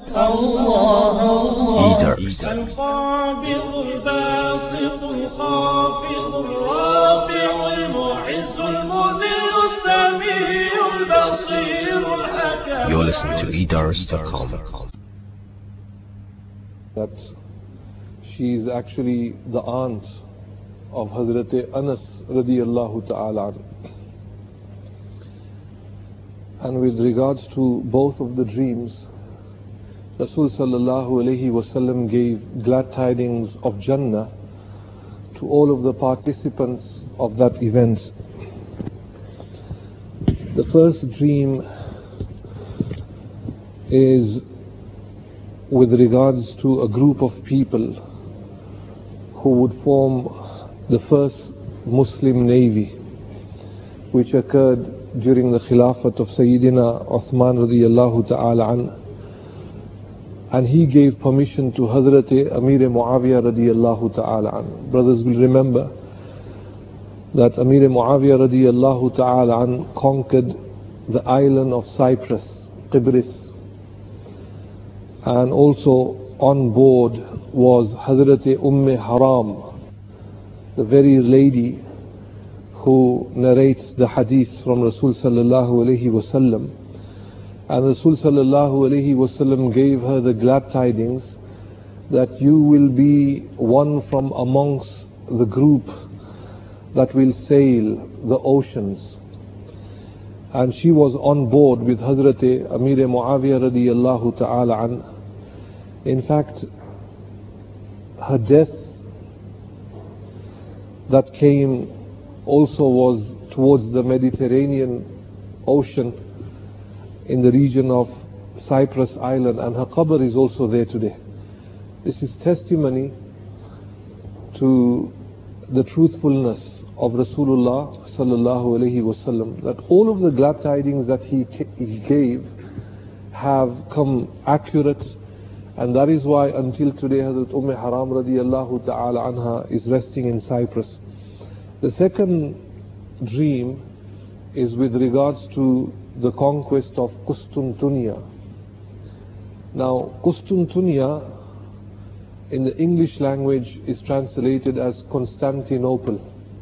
الله الله القابض الباسط الخافض الرافع المعز المذل السميع البصير الحكم. You're listening to eDars.com. That she is actually the aunt of Hazrat Anas radiyallahu ta'ala. And with regards to both of the dreams, Rasul sallallahu alayhi wasallam gave glad tidings of Jannah to all of the participants of that event. The first dream is with regards to a group of people who would form the first Muslim navy, which occurred during the Khilafat of Sayyidina Uthman radiyallahu ta'ala an. And he gave permission to Hazrat Amir Muawiyah radiyallahu ta'ala an. Brothers will remember that Amir Muawiyah radiyallahu ta'ala an conquered the island of Cyprus, Qibris. And also on board was Hazrat Haram, the very lady who narrates the hadith from Rasul sallallahu alayhi wasallam. And Rasul sallallahu alayhi wasallam gave her the glad tidings that you will be one from amongst the group that will sail the oceans. And she was on board with Hazrat Amir Muawiyah radiyallahu ta'ala an. In fact, her death that came also was towards the Mediterranean Ocean in the region of Cyprus Island, and her qabr is also there today. This is testimony to the truthfulness of Rasulullah sallallahu alaihi wasallam, that all of the glad tidings that he gave have come accurate, and that is why until today Hazrat Haram radiyallahu ta'ala anha is resting in Cyprus. The second dream is with regards to the conquest of Qustuntuniya. Now, Qustuntuniya in the English language is translated as Constantinople.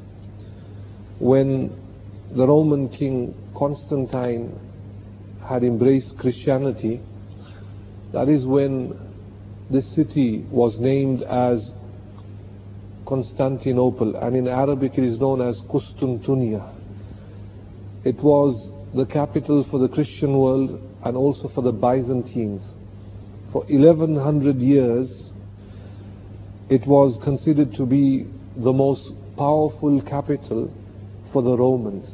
When the Roman king Constantine had embraced Christianity, that is when this city was named as Constantinople, and in Arabic it is known as Qustuntuniya. It was the capital for the Christian world and also for the Byzantines. For 1100 years it was considered to be the most powerful capital for the Romans.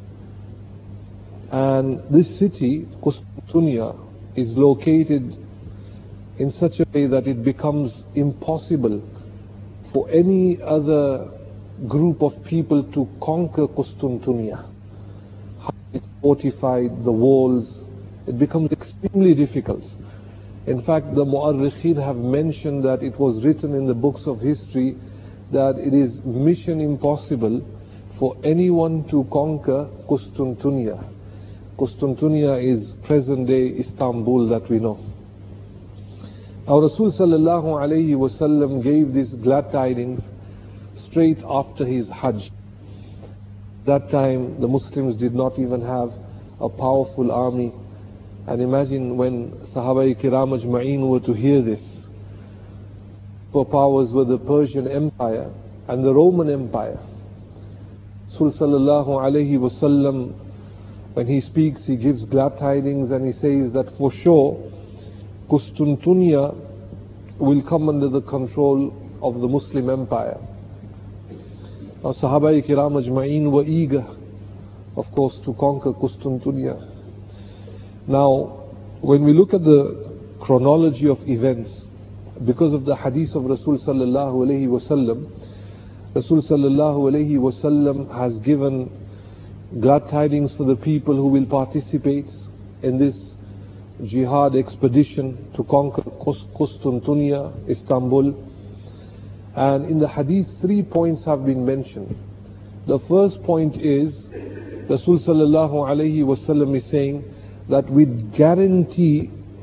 And this city, Qustuntuniya, is located in such a way that it becomes impossible for any other group of people to conquer Qustuntuniya. It's fortified, the walls, it becomes extremely difficult. In fact, the Mu'arrikheen have mentioned that it was written in the books of history that it is mission impossible for anyone to conquer Qustuntuniya. Qustuntuniya is present day Istanbul that we know. Our Rasul sallallahu alayhi wasallam gave these glad tidings straight after his Hajj. That time the Muslims did not even have a powerful army, and imagine when Sahaba Kiram Ajma'een were to hear this. Powers were the Persian Empire and the Roman Empire. Rasul sallallahu alayhi wasallam, when he speaks, he gives glad tidings and he says that for sure Qustuntuniya will come under the control of the Muslim Empire. Now Sahaba Kiram Ajma'een were eager, of course, to conquer Qustuntuniya. Now, when we look at the chronology of events, because of the hadith of Rasul sallallahu alayhi wasallam, Rasul sallallahu alayhi wasallam has given glad tidings for the people who will participate in this jihad expedition to conquer Qustuntuniya, Istanbul. And in the hadith 3 points have been mentioned. The first point is Rasul sallallahu alayhi wasallam is saying that with guarantee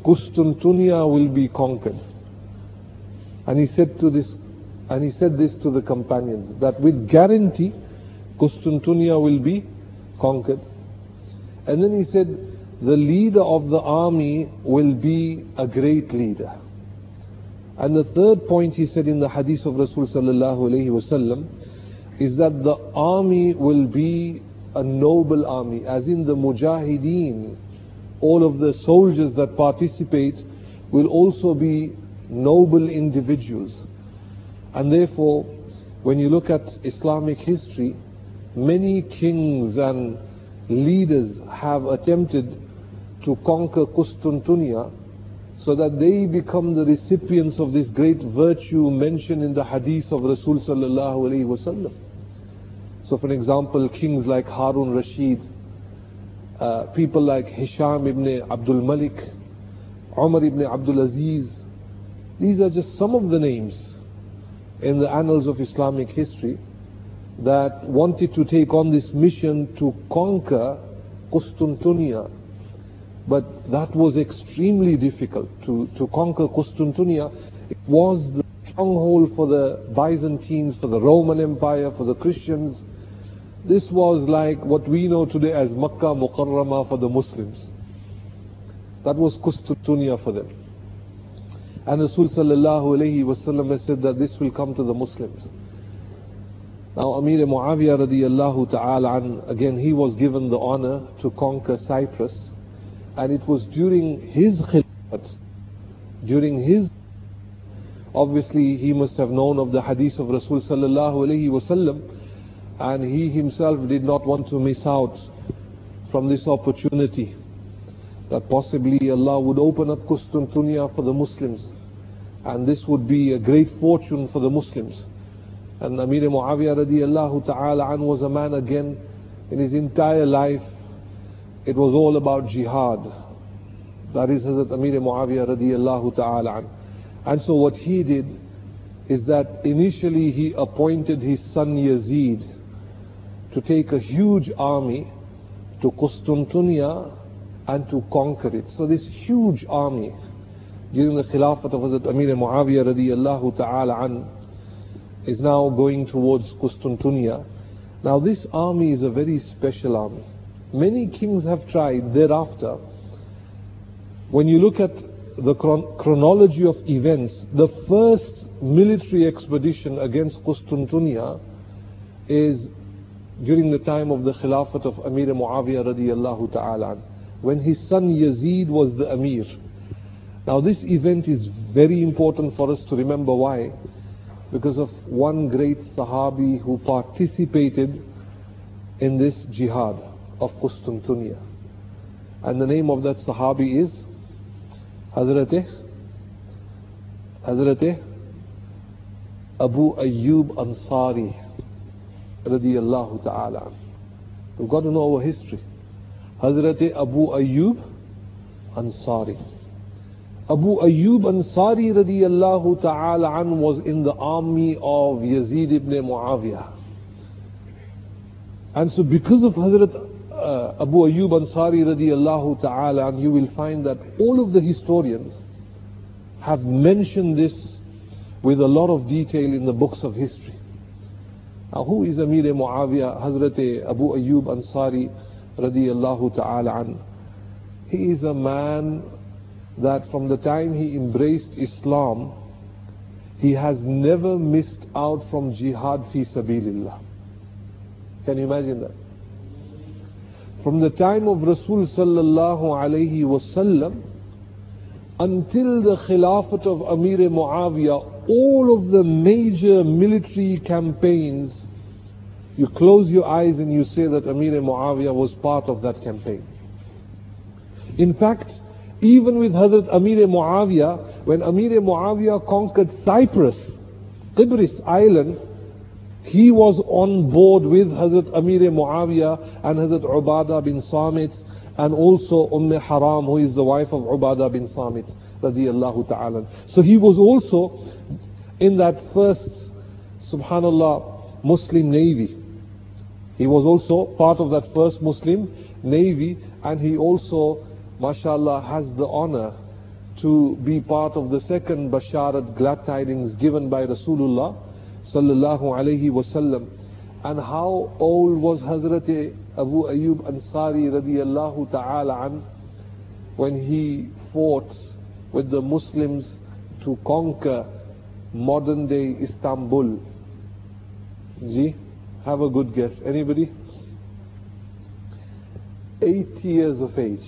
Qustuntunya will be conquered. And he said this to the companions, that with guarantee Qustuntunya will be conquered. And then he said, the leader of the army will be a great leader. And the third point he said in the hadith of Rasul sallallahu alayhi wasallam is that the army will be a noble army, as in the mujahideen, all of the soldiers that participate will also be noble individuals. And therefore, when you look at Islamic history, many kings and leaders have attempted to conquer Qustuntunya so that they become the recipients of this great virtue mentioned in the hadith of Rasul sallallahu alayhi wasallam. So for example, kings like Harun Rashid, people like Hisham ibn Abdul Malik, Umar ibn Abdul Aziz, these are just some of the names in the annals of Islamic history that wanted to take on this mission to conquer Qustuntunya. But that was extremely difficult to conquer Qustuntunya. It was the stronghold for the Byzantines, for the Roman Empire, for the Christians. This was like what we know today as Makkah Mukarramah for the Muslims. That was Qustuntunya for them. And Rasul sallallahu alayhi wasallam has said that this will come to the Muslims. Now Amir Muawiyah radiyallahu ta'ala an, again he was given the honor to conquer Cyprus. And it was during his khilafat, obviously he must have known of the hadith of Rasul sallallahu alayhi wasallam, and he himself did not want to miss out from this opportunity, that possibly Allah would open up Qustuntunya for the Muslims, and this would be a great fortune for the Muslims. And Amir Muawiyah radiyallahu ta'ala an was a man, again, in his entire life, it was all about jihad. That is Hazrat Amir Muawiyah radiyallahu ta'ala an. And so what he did is that initially he appointed his son Yazid to take a huge army to Qustuntunya and to conquer it. So this huge army during the Khilafat of Hazrat Amir Muawiyah radiyallahu ta'ala an is now going towards Qustuntunya. Now this army is a very special army. Many kings have tried thereafter. When you look at the chronology of events, the first military expedition against Qustuntunya is during the time of the Khilafat of Amir Muawiyah radiyallahu ta'ala, when his son Yazid was the Amir. Now this event is very important for us to remember. Why? Because of one great Sahabi who participated in this jihad of Qustuntunya. And the name of that Sahabi is Hazrat Abu Ayyub Ansari radiyallahu ta'ala. We've got to know our history. Hazrat Abu Ayyub Ansari. Abu Ayyub Ansari radiyallahu ta'ala an was in the army of Yazid ibn Muawiyah. And so because of Hazrat Abu Ayyub Ansari radiyallahu ta'ala, and you will find that all of the historians have mentioned this with a lot of detail in the books of history. Now who is Amir Muawiyah? Hazrat Abu Ayyub Ansari radiyallahu ta'ala an. He is a man that from the time he embraced Islam, he has never missed out from jihad fi sabilillah. Can you imagine that? From the time of Rasul sallallahu alayhi wasallam until the Khilafat of Amir Muawiyah, all of the major military campaigns, you close your eyes and you say that Amir Muawiyah was part of that campaign. In fact, even with Hazrat Amir Muawiyah, when Amir Muawiyah conquered Cyprus, Qibris island, he was on board with Hazrat Amir Muawiyah and Hazrat Ubadah bin Samit, and also Haram, who is the wife of Ubadah bin Samit radiyallahu ta'ala. So he was also in that first, subhanallah, Muslim navy. He was also part of that first Muslim navy, and he also, mashallah, has the honor to be part of the second Basharat, glad tidings given by Rasulullah sallallahu alayhi wasallam. And how old was Hazrat Abu Ayyub Ansari radiyallahu ta'ala an when he fought with the Muslims to conquer modern day Istanbul? Ji, have a good guess. Anybody? 80 years of age.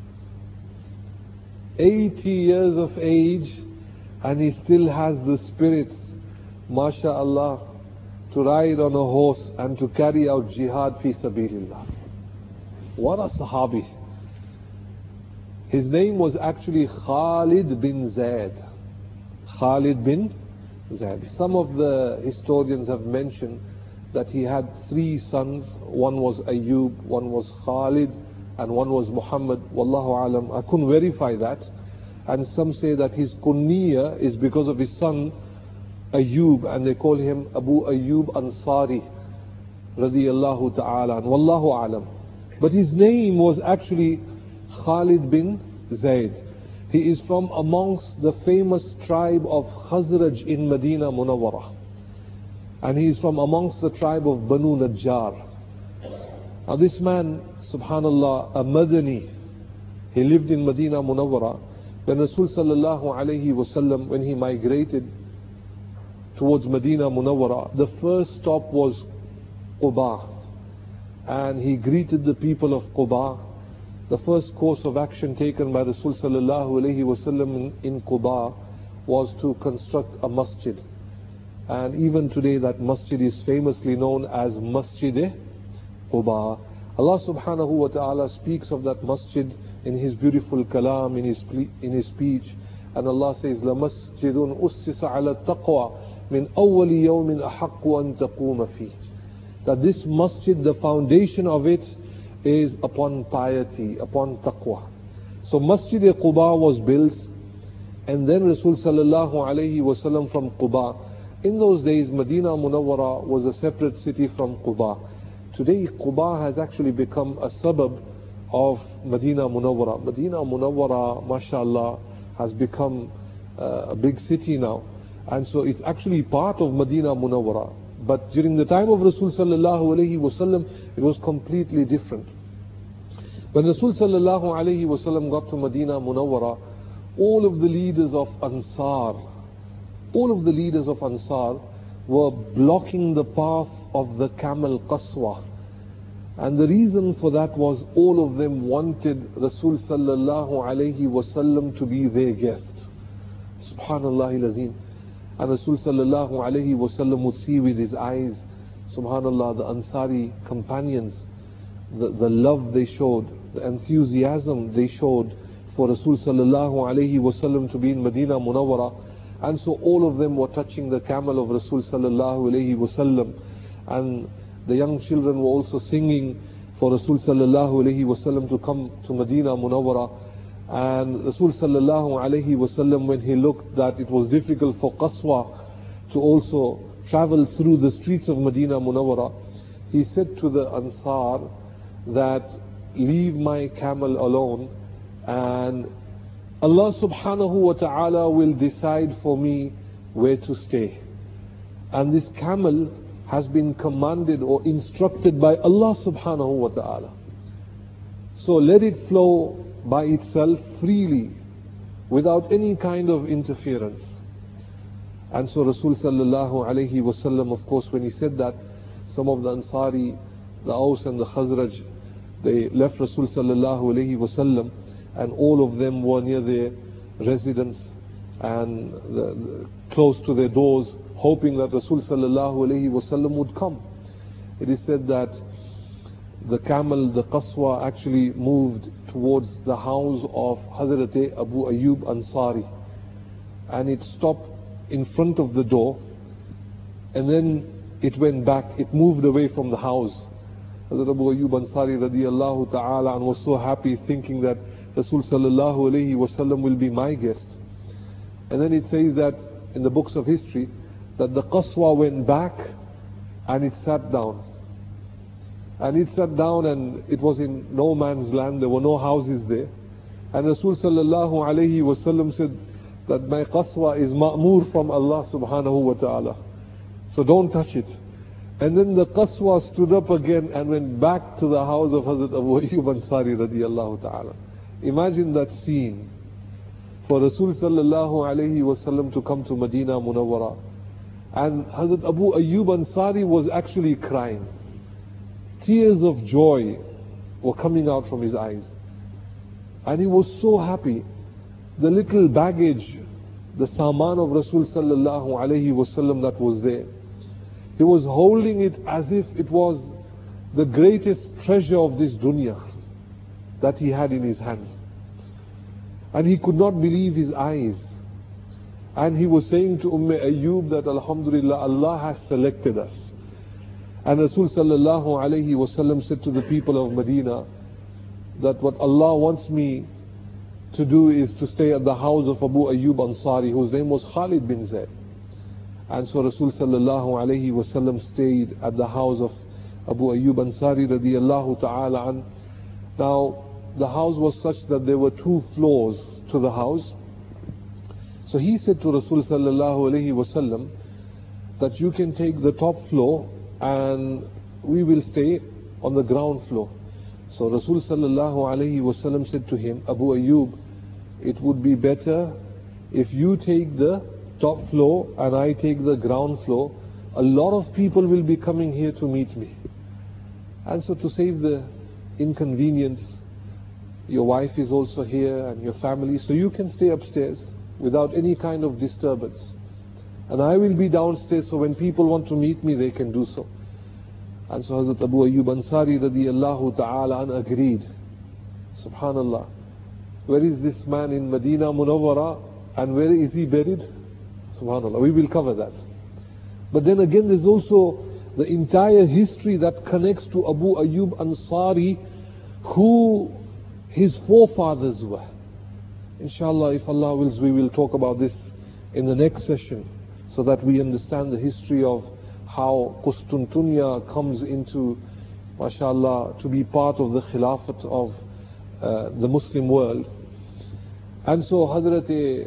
80 years of age, and he still has the spirits, masha'Allah, to ride on a horse and to carry out jihad fi sabilillah. What a sahabi. His name was actually Khalid bin Zaid. Khalid bin Zaid. Some of the historians have mentioned that he had 3 sons. One was Ayyub, one was Khalid, and one was Muhammad. Wallahu alam. I couldn't verify that. And some say that his kunniya is because of his son Ayyub, and they call him Abu Ayyub Ansari radiyallahu ta'ala. Wallahu alam. But his name was actually Khalid bin Zaid. He is from amongst the famous tribe of Khazraj in Medina Munawwarah. And he is from amongst the tribe of Banu Najjar. Now this man, subhanallah, a Madani, he lived in Medina Munawwarah. When Rasul sallallahu alayhi wasallam, when he migrated towards Medina Munawwarah, the first stop was Quba. And he greeted the people of Quba. The first course of action taken by Rasul sallallahu alayhi wasallam in Quba was to construct a masjid. And even today that masjid is famously known as Masjid Quba. Allah subhanahu wa ta'ala speaks of that masjid in His beautiful kalam, in His speech. And Allah says, لَمَسْجِدٌ أُسِّسَ عَلَى التَّقْوَى مِنْ أَوَّلِ يَوْمٍ أَحَقُّ أَن تَقُومَ فِيهِ. That this masjid, the foundation of it is upon piety, upon taqwa. So Masjid Quba was built, and then Rasul sallallahu alayhi wasallam from Quba. In those days, Medina Munawwarah was a separate city from Quba. Today, Quba has actually become a suburb of Medina Munawwarah. Medina Munawwarah, mashallah, has become a big city now. And so it's actually part of Medina Munawwarah. But during the time of Rasul sallallahu alayhi wasallam, it was completely different. When Rasul sallallahu alayhi wasallam got to Medina Munawwarah, all of the leaders of Ansar were blocking the path of the camel Qaswa. And the reason for that was all of them wanted Rasul sallallahu alayhi wasallam to be their guest. Subhanallah al-Azim. And Rasul sallallahu alayhi wasallam would see with his eyes, subhanallah, the Ansari companions, the love they showed, the enthusiasm they showed for Rasul sallallahu alayhi wasallam to be in Medina Munawwarah. And so all of them were touching the camel of Rasul sallallahu alayhi wasallam. And the young children were also singing for Rasul sallallahu alayhi wasallam to come to Medina Munawwarah. And Rasul sallallahu alayhi wasallam, when he looked that it was difficult for Qaswa to also travel through the streets of Medina Munawwarah, he said to the Ansar that, leave my camel alone, and Allah subhanahu wa ta'ala will decide for me where to stay. And this camel has been commanded or instructed by Allah subhanahu wa ta'ala. So let it flow by itself freely, without any kind of interference. And so Rasul sallallahu alayhi wasallam, of course, when he said that, some of the Ansari, the Aus and the Khazraj, they left Rasul sallallahu alayhi wasallam, and all of them were near their residence and close to their doors, hoping that Rasul sallallahu alayhi wasallam would come. It is said that the camel, the Qaswa, actually moved towards the house of Hazrat Abu Ayyub Ansari, and it stopped in front of the door, and then it went back, it moved away from the house. Hazrat Abu Ayyub Ansari radiyallahu ta'ala and was so happy, thinking that Rasul sallallahu alayhi wasallam will be my guest. And then it says that in the books of history that the Qaswa went back and it sat down. And it sat down, and it was in no man's land, there were no houses there. And Rasul sallallahu alayhi wasallam said that my qaswa is ma'mur from Allah subhanahu wa ta'ala. So don't touch it. And then the qaswa stood up again and went back to the house of Hazrat Abu Ayyub Ansari radiyallahu ta'ala. Imagine that scene. For Rasul sallallahu alayhi wasallam to come to Medina Munawwara. And Hazrat Abu Ayyub Ansari was actually crying. Tears of joy were coming out from his eyes. And he was so happy. The little baggage, the saman of Rasul sallallahu alayhi wasallam that was there, he was holding it as if it was the greatest treasure of this dunya that he had in his hands. And he could not believe his eyes. And he was saying to Ayyub that Alhamdulillah, Allah has selected us. And Rasul sallallahu alayhi wasallam said to the people of Medina that what Allah wants me to do is to stay at the house of Abu Ayyub Ansari, whose name was Khalid bin Zayd. And so Rasul sallallahu alayhi wasallam stayed at the house of Abu Ayyub Ansari radiyallahu ta'ala an. Now the house was such that there were 2 floors to the house. So he said to Rasul sallallahu alayhi wasallam that you can take the top floor and we will stay on the ground floor. So Rasul sallallahu alayhi wasallam said to him, Abu Ayyub, it would be better if you take the top floor and I take the ground floor. A lot of people will be coming here to meet me. And so to save the inconvenience, your wife is also here and your family, so you can stay upstairs without any kind of disturbance. And I will be downstairs, so when people want to meet me, they can do so. And so Hazrat Abu Ayyub Ansari radiyallahu ta'ala an agreed. Subhanallah. Where is this man in Medina Munawwara and where is he buried? Subhanallah. We will cover that. But then again there's also the entire history that connects to Abu Ayyub Ansari, who his forefathers were. Inshallah, if Allah wills, we will talk about this in the next session, so that we understand the history of how Qustantunya comes into, mashallah, to be part of the Khilafat of the Muslim world. And so Hazrat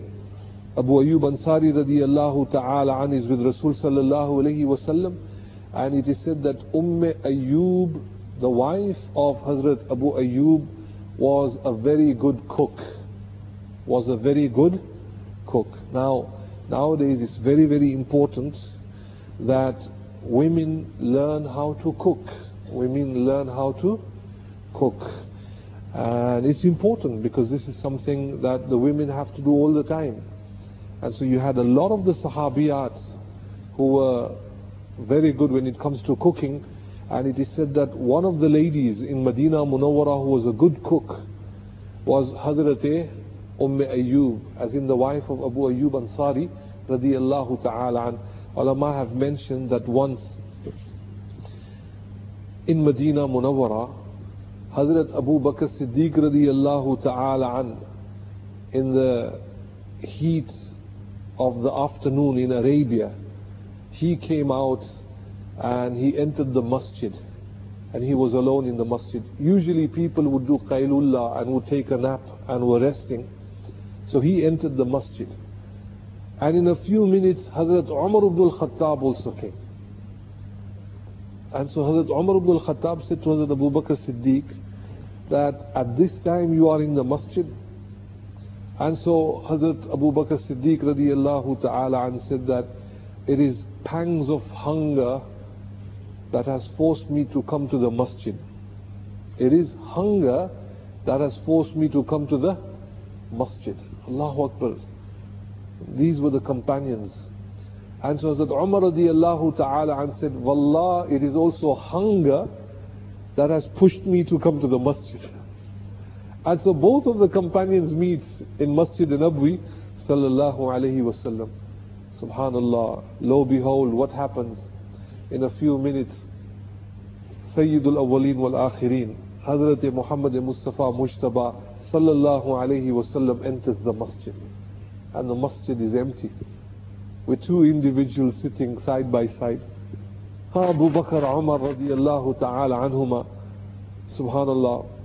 Abu Ayyub Ansari radiyallahu ta'ala an is with Rasul sallallahu alayhi wasallam, and it is said that Ayyub, the wife of Hazrat Abu Ayyub, was a very good cook. Now, nowadays it's very, very important that women learn how to cook. And it's important because this is something that the women have to do all the time. And so you had a lot of the Sahabiyat who were very good when it comes to cooking. And it is said that one of the ladies in Medina Munawwara who was a good cook was Hazrat Ayyub, as in the wife of Abu Ayyub Ansari radiyallahu ta'ala an. Ulama have mentioned that once in Medina Munawwara, Hazrat Abu Bakr Siddiq radiyallahu ta'ala an, in the heat of the afternoon in Arabia, he came out and he entered the masjid, and he was alone in the masjid. Usually people would do qaylullah and would take a nap and were resting. So he entered the masjid, and in a few minutes Hazrat Umar ibn al-Khattab also came. And so Hazrat Umar ibn al-Khattab said to Hazrat Abu Bakr Siddiq that at this time you are in the masjid. And so Hazrat Abu Bakr Siddiq radiyallahu ta'ala and said that it is pangs of hunger that has forced me to come to the masjid. It is hunger that has forced me to come to the masjid. Allahu Akbar. These were the companions. And so Hazrat Umar radiyallahu ta'ala and said, Wallah, it is also hunger that has pushed me to come to the masjid. And so both of the companions meet in Masjid Nabwi sallallahu alayhi wasallam. Subhanallah. Lo behold, what happens? In a few minutes, Sayyidul Awwaleen wal Akhirin, Hazrat Muhammad Mustafa Mujtaba sallallahu alayhi wasallam enters the masjid. And the masjid is empty, with 2 individuals sitting side by side. Abu Bakr Umar radiyallahu ta'ala anhuma. Subhanallah.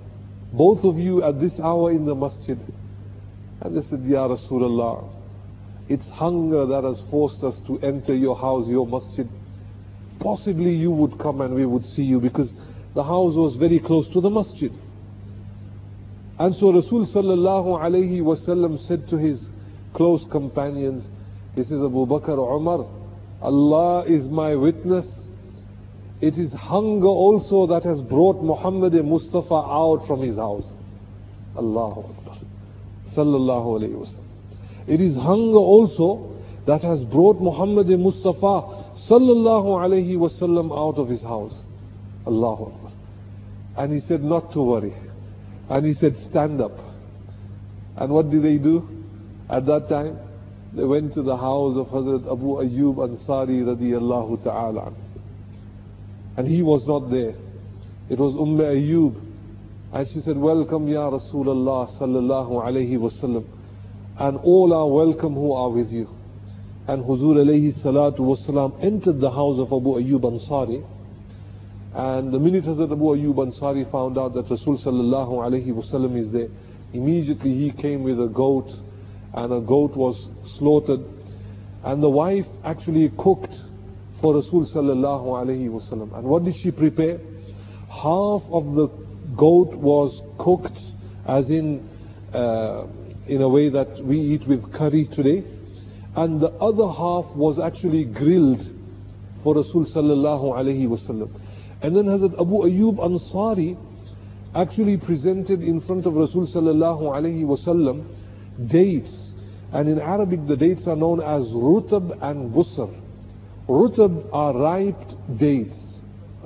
both of you at this hour in the masjid? And they said, Ya Rasulullah, it's hunger that has forced us to enter your house, your masjid. Possibly you would come and we would see you, because the house was very close to the masjid. And so Rasul sallallahu alayhi wasallam said to his close companions, he says, Abu Bakr, Umar, Allah is my witness. It is hunger also that has brought Muhammad Mustafa out from his house. Allahu Akbar. Sallallahu alayhi wasallam. It is hunger also that has brought Muhammad Mustafa sallallahu alayhi wasallam out of his house. Allahu Akbar. And he said, not to worry. And he said, stand up. And what did they do? At that time, they went to the house of Hazrat Abu Ayyub Ansari radiyallahu ta'ala. And he was not there. It was Ayyub. And she said, welcome Ya Rasulullah sallallahu alayhi wasallam. And all are welcome who are with you. And Huzur alayhi salatu wasalam entered the house of Abu Ayyub Ansari. And the minute Hazrat Abu Ayyub Ansari found out that Rasul sallallahu alayhi wasallam is there, immediately he came with a goat, and a goat was slaughtered. And the wife actually cooked for Rasul sallallahu alayhi wasallam. And what did she prepare? Half of the goat was cooked, as in a way that we eat with curry today, and the other half was actually grilled for Rasul sallallahu alayhi wasallam. And then Hazrat Abu Ayyub Ansari actually presented in front of Rasul sallallahu alayhi wasallam dates, and in Arabic the dates are known as rutab and busr. Rutab are ripe dates,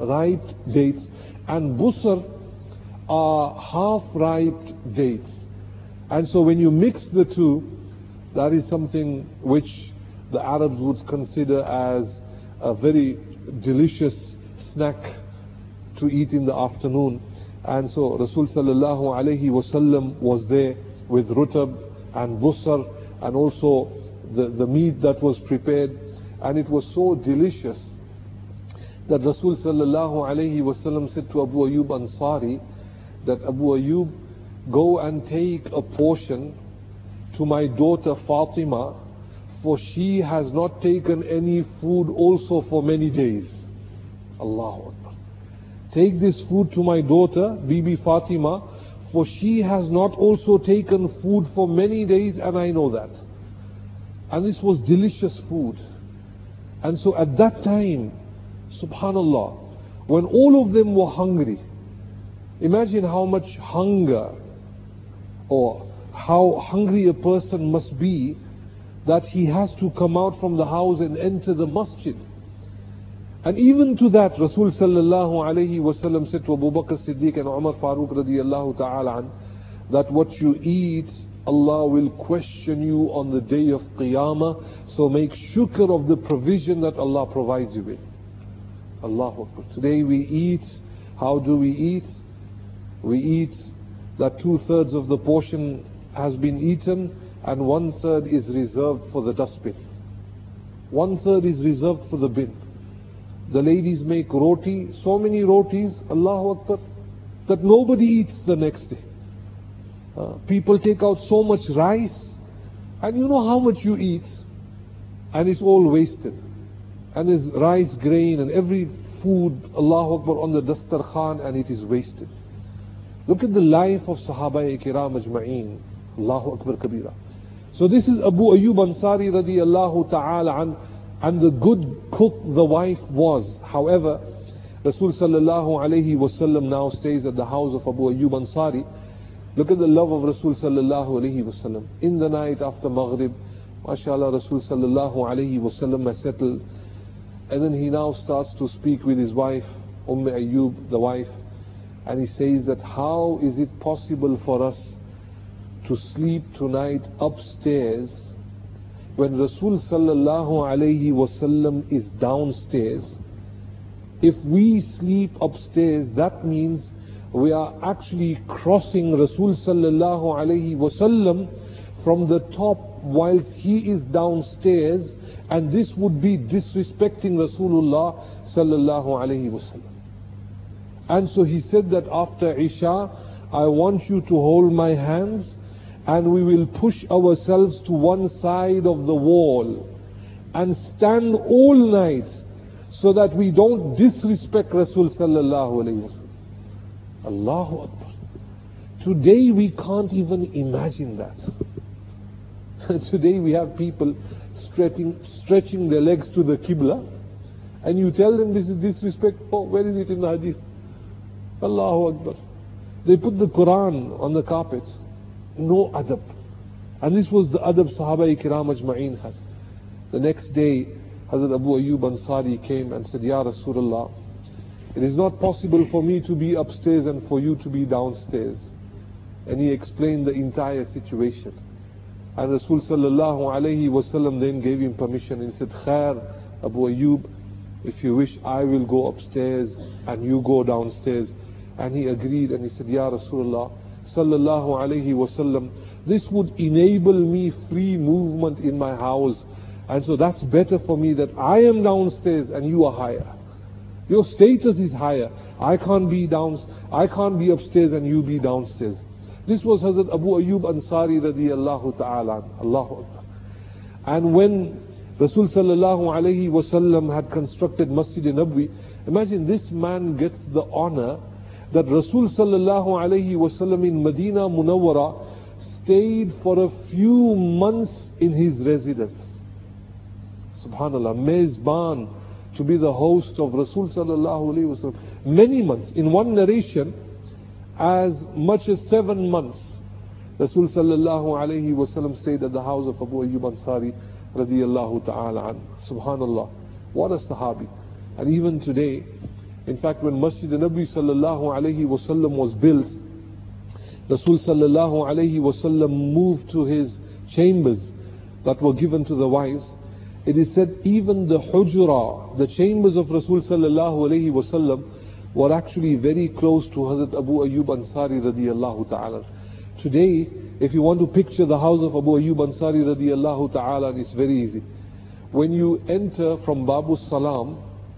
and busr are half-ripe dates. And so when you mix the two, that is something which the Arabs would consider as a very delicious snack to eat in the afternoon. And so Rasul sallallahu alayhi wasallam was there with rutab and busr, and also the meat that was prepared, and it was so delicious that Rasul sallallahu alayhi wasallam said to Abu Ayyub Ansari that, Abu Ayyub, go and take a portion to my daughter Fatima, for she has not taken any food also for many days. Allahu Akbar. Take this food to my daughter, Bibi Fatima, for she has not also taken food for many days, and I know that. And this was delicious food. And so at that time, subhanallah, when all of them were hungry, imagine how much hunger, or how hungry a person must be, that he has to come out from the house and enter the masjid. And even to that, Rasul sallallahu alayhi wasallam said to Abu Bakr Siddiq and Umar Farooq radiyallahu ta'ala an, that what you eat, Allah will question you on the day of Qiyamah, so make shukr of the provision that Allah provides you with. Allahu Akbar. Today we eat, how do we eat? We eat that 2/3 of the portion has been eaten, and 1/3 is reserved for the dustbin. 1/3 is reserved for the bin. The ladies make roti, so many rotis, Allahu Akbar, that nobody eats the next day. People take out so much rice, and you know how much you eat, and it's all wasted. And there's rice grain and every food, Allahu Akbar, on the dastarkhan, and it is wasted. Look at the life of Sahaba Kiram Ajma'een. Allahu Akbar Kabira. So this is Abu Ayyub Ansari radiyallahu ta'ala an, and the good cook the wife was. However, Rasul sallallahu alayhi wasallam now stays at the house of Abu Ayyub Ansari. Look at the love of Rasul sallallahu alayhi wasallam. In the night after Maghrib, mashallah, Rasul sallallahu alayhi wasallam has settled, and then he now starts to speak with his wife, Ayyub, the wife, and he says that, how is it possible for us to sleep tonight upstairs when Rasul sallallahu alayhi wasallam is downstairs? If we sleep upstairs, that means we are actually crossing Rasul sallallahu alayhi wasallam from the top whilst he is downstairs, and this would be disrespecting Rasulullah sallallahu alayhi wasallam. And so he said that after Isha, I want you to hold my hands and we will push ourselves to one side of the wall and stand all night so that we don't disrespect Rasul sallallahu alayhi wa sallam. Allahu Akbar. Today we can't even imagine that. Today we have people stretching their legs to the Qibla, and you tell them this is disrespect. Oh, where is it in the Hadith? Allahu Akbar. They put the Quran on the carpets. No adab. And this was the adab Sahaba Kiram Ajma'een had. The next day, Hazrat Abu Ayyub Ansari came and said, Ya Rasulullah, it is not possible for me to be upstairs and for you to be downstairs. And he explained the entire situation. And Rasul sallallahu alayhi wasallam then gave him permission and said, Khair, Abu Ayyub, if you wish I will go upstairs and you go downstairs. And he agreed and he said, Ya Rasulullah sallallahu alayhi wasallam, this would enable me free movement in my house. And so that's better for me that I am downstairs and you are higher. Your status is higher. I can't be upstairs and you be downstairs. This was Hazrat Abu Ayyub Ansari radiyallahu ta'ala. Allahu Akbar. And when Rasul sallallahu alayhi wasallam had constructed Masjid Nabwi, imagine this man gets the honor that Rasul sallallahu alayhi wasallam in Medina Munawwara stayed for a few months in his residence. Subhanallah, Mezban, to be the host of Rasul sallallahu alayhi wasallam. Many months. In one narration, as much as 7 months, Rasul sallallahu alayhi wasallam stayed at the house of Abu Ayyub Ansari radiyallahu ta'ala an. Subhanallah, what a sahabi. And even today, in fact, when Masjid Nabi sallallahu alayhi wasallam was built, Rasul sallallahu alayhi wasallam moved to his chambers that were given to the wives. It is said even the hujra, the chambers of Rasul sallallahu alayhi wasallam, were actually very close to Hazrat Abu Ayyub Ansari radiyallahu ta'ala. Today, if you want to picture the house of Abu Ayyub Ansari radiyallahu ta'ala, it's very easy. When you enter from Babu Salam,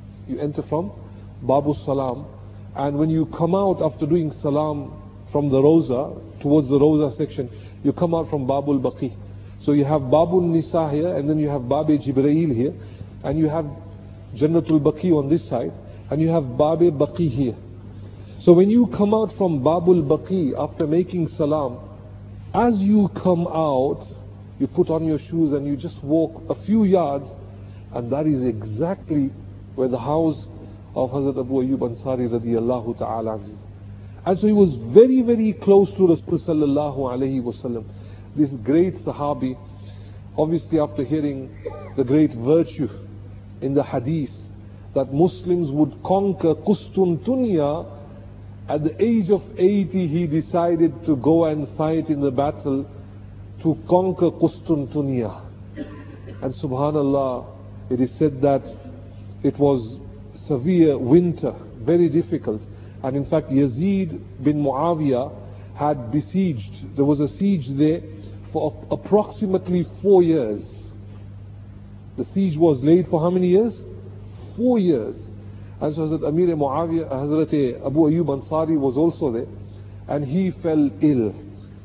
and when you come out after doing Salam from the Roza, towards the Roza section, you come out from Babul Baqi. So you have Babul Nisa here, and then you have Bab-e Jibreel here, and you have Jannatul Baqi on this side, and you have Bab-e Baqi here. So when you come out from Babul Baqi after making Salam, as you come out, you put on your shoes and you just walk a few yards, and that is exactly where the house of Hazrat Abu Ayyub Ansari radiyallahu ta'ala is. And so he was very, very close to Rasul sallallahu alayhi wasallam. This great Sahabi, obviously after hearing the great virtue in the hadith that Muslims would conquer Qustantunya, at the age of 80 he decided to go and fight in the battle to conquer Qustantunya. And subhanallah, it is said that it was severe winter, very difficult. And in fact Yazid bin Muawiyah had besieged, there was a siege there for approximately 4 years. The siege was laid for how many years? 4 years. And so Hazrat Amir Muawiyah, Hazrat Abu Ayyub Ansari was also there, and he fell ill.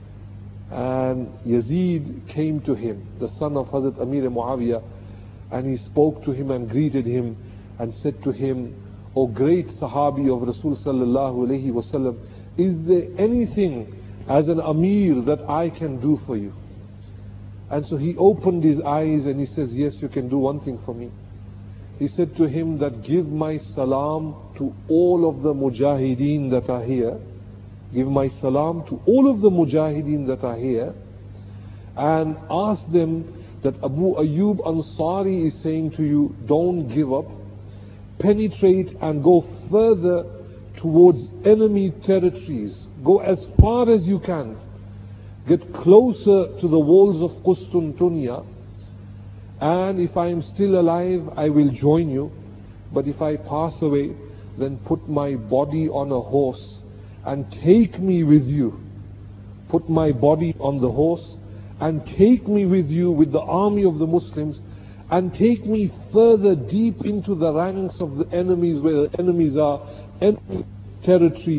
And Yazid came to him, the son of Hazrat Amir Muawiyah, and he spoke to him and greeted him and said to him, O great Sahabi of Rasul sallallahu alayhi wasallam, is there anything as an Amir that I can do for you? And so he opened his eyes and he says, yes, you can do one thing for me. He said to him that give my salam to all of the mujahideen that are here. Give my salam to all of the mujahideen that are here, and ask them that Abu Ayyub Ansari is saying to you, don't give up, penetrate and go further towards enemy territories. Go as far as you can. Get closer to the walls of Qustantunya, and if I am still alive, I will join you. But if I pass away, then put my body on a horse and take me with you. Put my body on the horse and take me with you with the army of the Muslims, and take me further deep into the ranks of the enemies, where the enemies are, enemy territory,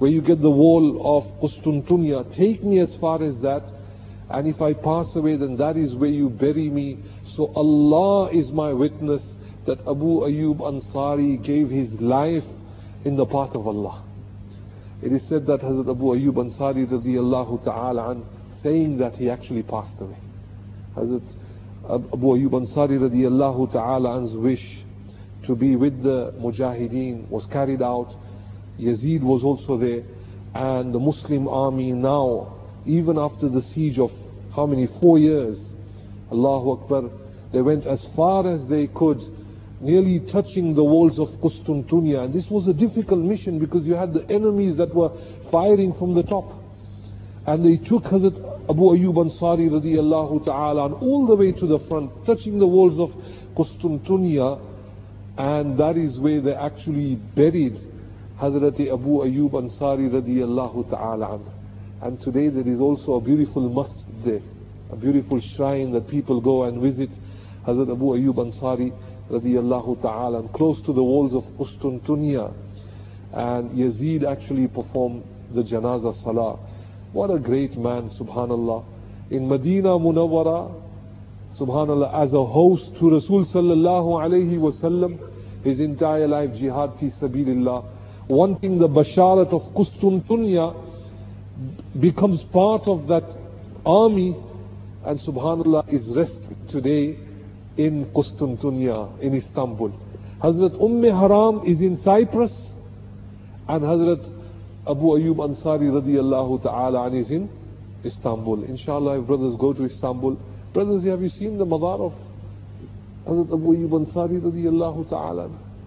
where you get the wall of Qustuntunya. Take me as far as that, and if I pass away, then that is where you bury me. So Allah is my witness that Abu Ayyub Ansari gave his life in the path of Allah. It is said that Hazrat Abu Ayyub Ansari radiyallahu ta'ala an, saying that he actually passed away. Hazrat Abu Ayyub Ansari radiyallahu ta'ala an's wish to be with the Mujahideen was carried out. Yazid was also there, and the Muslim army now, even after the siege of how many, 4 years, Allahu Akbar, they went as far as they could, nearly touching the walls of Qustuntunya. And this was a difficult mission because you had the enemies that were firing from the top. And they took Hazrat Abu Ayyub Ansari radiyallahu ta'ala all the way to the front, touching the walls of Qustuntunya, and that is where they actually buried Hazrat Abu Ayyub Ansari radiyallahu ta'ala. And today there is also a beautiful masjid there, a beautiful shrine that people go and visit. Hazrat Abu Ayyub Ansari radiyallahu ta'ala, and close to the walls of Qustuntunya. And Yazid actually performed the Janaza Salah. What a great man, subhanallah. In Medina Munawwara, subhanallah, as a host to Rasul sallallahu alayhi wasallam, his entire life jihad fi sabilillah, wanting the basharat of Qustuntunya, becomes part of that army, and subhanallah is resting today in Qustuntunya, in Istanbul. Hazrat Haram is in Cyprus, and Hazrat Abu Ayyub Ansari radiyallahu ta'ala is in Istanbul. Inshallah, if brothers go to Istanbul, brothers, have you seen the madar of Hazrat Abu Ayyub Ansari radiyallahu ta'ala?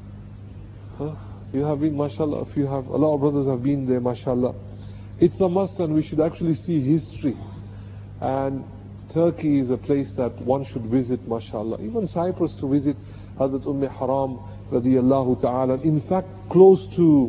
You have been, mashallah. If you have, a lot of brothers have been there, mashallah. It's a must, and we should actually see history. And Turkey is a place that one should visit, mashallah. Even Cyprus to visit Hazrat Haram radiyallahu ta'ala. In fact, close to,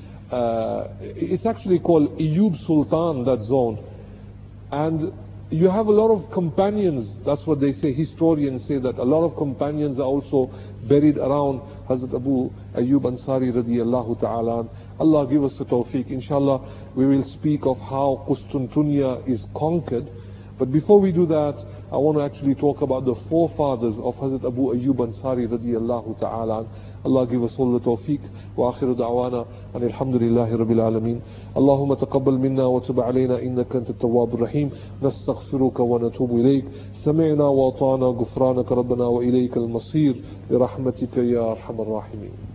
it's actually called Ayyub Sultan, that zone. And you have a lot of companions, that's what they say, historians say that a lot of companions are also buried around Hazrat Abu Ayyub Ansari radiyallahu ta'ala. Allah give us the tawfiq. Inshallah, we will speak of how Qustuntunya is conquered. But before we do that, I want to actually talk about the forefathers of Hazrat Abu Ayyub Ansari radiyallahu ta'ala. Allah give us all the tawfiq. Wa akhiru da'wana and alhamdulillahi rabbil alameen. Allahumma taqabbal minna wa tub alayna innaka anta at-tawwabur rahim. Nastaghfiruka wa natubu ilayk. Sami'na wa ata'na ghufranaka rabbana wa ilayka al-masir. Bi rahmatika ya arhamar rahimin.